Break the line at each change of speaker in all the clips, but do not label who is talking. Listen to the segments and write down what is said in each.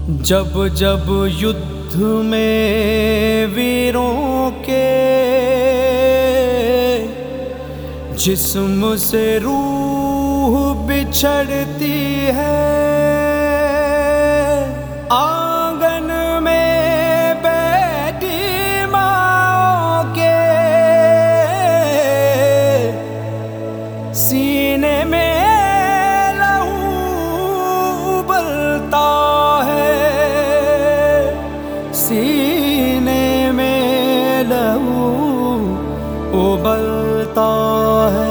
जब जब युद्ध में वीरों के जिस्म से रूह बिछड़ती है, आंगन में बैठी माँ के सीने में लहू उबलता है, सीने में लहू उबलता है।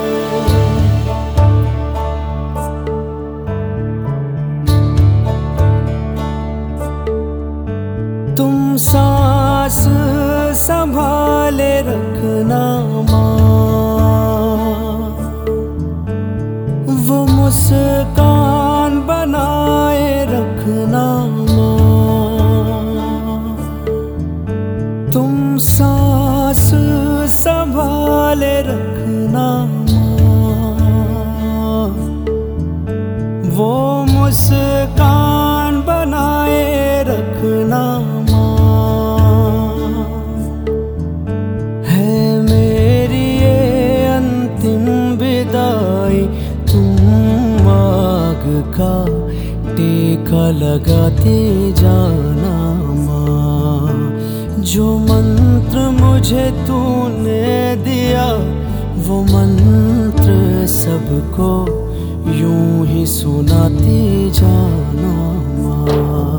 तुम सांस संभाले रखना माँ, वो मुस्कान बनाए रखना माँ। तुम सांस संभाले रखना माँ, वो मुस्कान बनाए रखना माँ। है मेरी ये अंतिम विदाई, तुम आग का टीका लगाते जाना माँ। जो मंत्र मुझे तूने दिया, वो मंत्र सबको यूं ही सुनाते जाना माँ।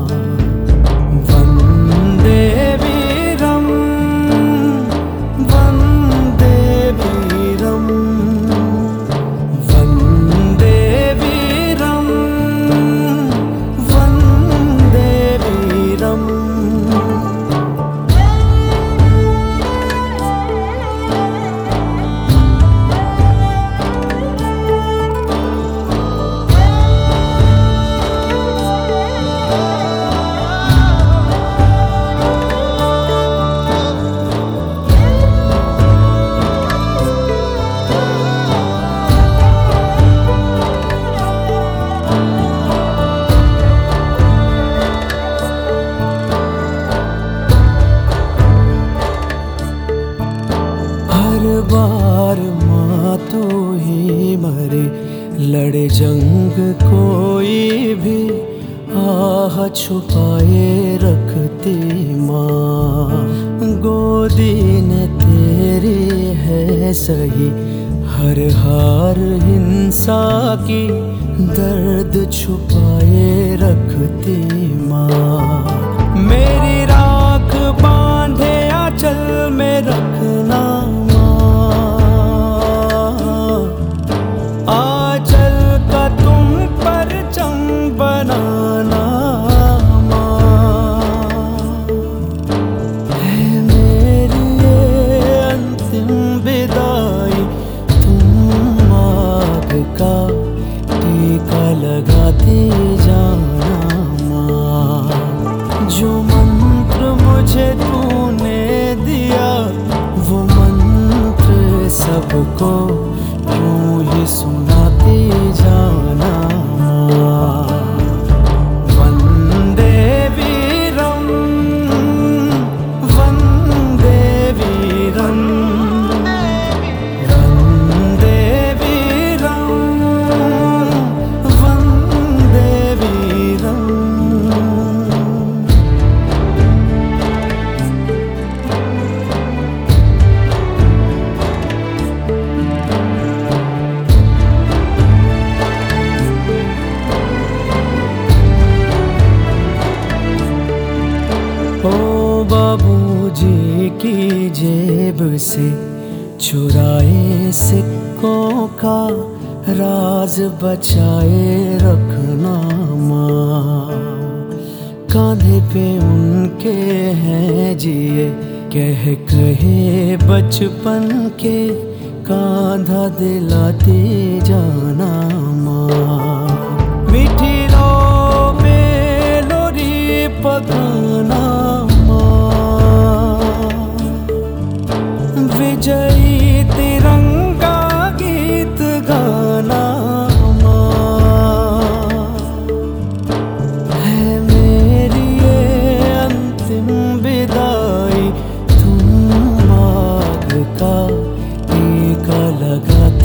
वंदे वीरम, वंदे वीरम, वंदे वीरम, वंदे वीरम। हर बार माँ तू ही मरे, लड़े जंग कोई भी, आह छुपाए रखती माँ। गोदी ने तेरी है सही, हर हार हिंसा की दर्द छुपाए रखती माँ। मेरी राख बांधे आंचल में रखना माँ, आंचल का तुम परचम बनाना माँ। है मेरी ये अंतिम विदाई, तुम आग का टीका लगाते जाना माँ। जो मंत्र मुझे तूने दिया, वो मंत्र सबको यूं ही सुनाते जाना माँ। वंदे वीरम, वंदे वीरम, वंदे वीरम, वंदे वीरम। ओ बाबूजी की जेब से चुराए सिक्कों का राज बचाए रखना माँ। कांधे पे उनके हैं जिए कह कहे बचपन के, कांधा दिलाते जाना माँ। मीठी लो मेलोरी पकाना माँ, विजयी तिरंगा गीत गाना माँ। है लगा